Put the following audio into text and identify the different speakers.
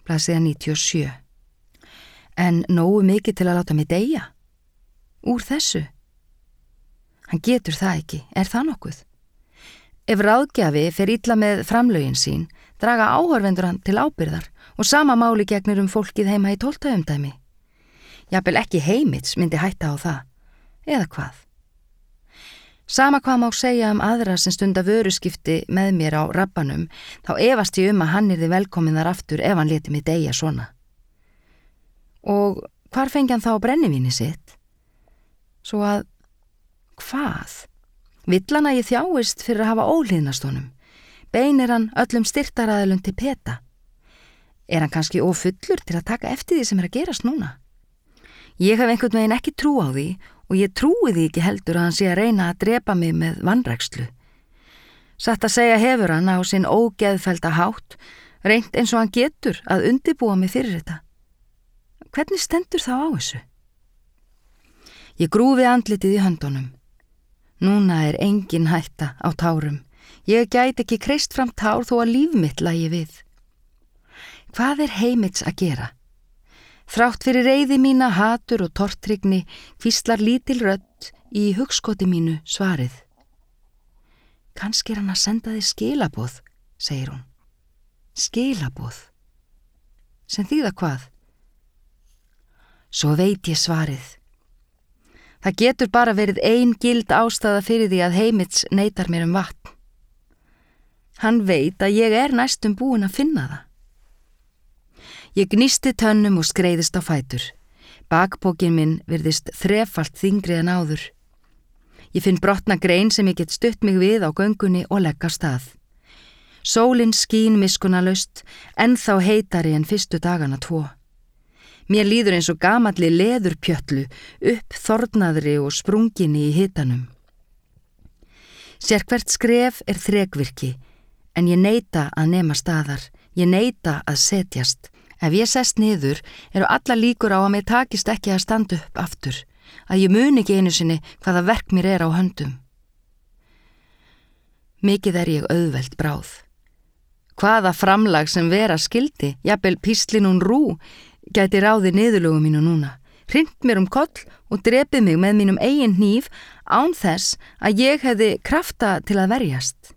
Speaker 1: Blaðsíða 97. En nógu mikið til að láta mig deyja? Úr þessu? Hann getur það ekki, er það nokkuð? Ef ráðgjafi fer illa með framlögin sín, draga áhorfendur hann til ábyrgðar og sama máli gegnir fólkið heima í 12. umdæmi. Jafnvel ekki Heimits myndi hætta á það. Eða hvað? Sama hvað má segja aðra sem stunda vöruskipti með mér á rabbanum, þá efast ég að hann yrði velkominn þar aftur ef hann léti mig deyja svona. Og hvar fengi hann þá brennivíni sitt? Svo að, hvað? Vill hann að ég þjáist fyrir að hafa óhlýðnast honum? Beinir hann öllum styrktaraðilum til peta? Er hann kannski ófullur til að taka eftir því sem að gerast núna? Ég hef einhvern veginn ekki trú á því og ég trúi því ekki heldur að hann sé að reyna að drepa mig með vanrækslu. Satt að segja hefur hann á sinn ógeðfellda hátt reynt eins og hann getur að undirbúa mig fyrir þetta. Hvernig stendur þá á þessu? Ég grúfi andlitið í höndunum. Núna er engin hætta á tárum. Ég gæti ekki kreist fram tár þó að líf mitt lægi við. Hvað er Heimits að gera? Þrátt fyrir reiði mína, hatur og tortryggni hvíslar lítil rödd í hugskoti mínu svarið. Kannski er hann að senda þér skilaboð, segir hún. Skilaboð? Sem þýða hvað? Svo veit ég svarið. Það getur bara verið ein gild ástæða fyrir því að Heimits neitar mér vatn. Hann veit að ég er næstum búin að finna það. Ég gnísti tönnum og skreiðist á fætur. Bakpókin minn virðist þrefalt þyngri en áður. Ég finn brotna grein sem ég get stutt mig við á göngunni og legg á stað. Sólin skín miskunnalaust, ennþá heitari en fyrstu dagana 2. Mér líður eins og gamalli leðurpjötlu, uppþornaðri og sprunginni í hitanum. Sérhvert skref er þrekvirki, en ég neita að nema staðar, ég neita að setjast. Ef ég sest niður, eru allar líkur á að mér takist ekki að standa upp aftur, að ég muni ekki einu sinni hvaða verk mér er á höndum. Mikið er ég auðvelt bráð. Hvaða framlag sem vera skildi, jafnvel píslin rú, gæti ráðið niðurlögu mínu núna, hrint mér koll og drepið mig með mínum eigin hníf án þess að ég hefði krafta til að verjast.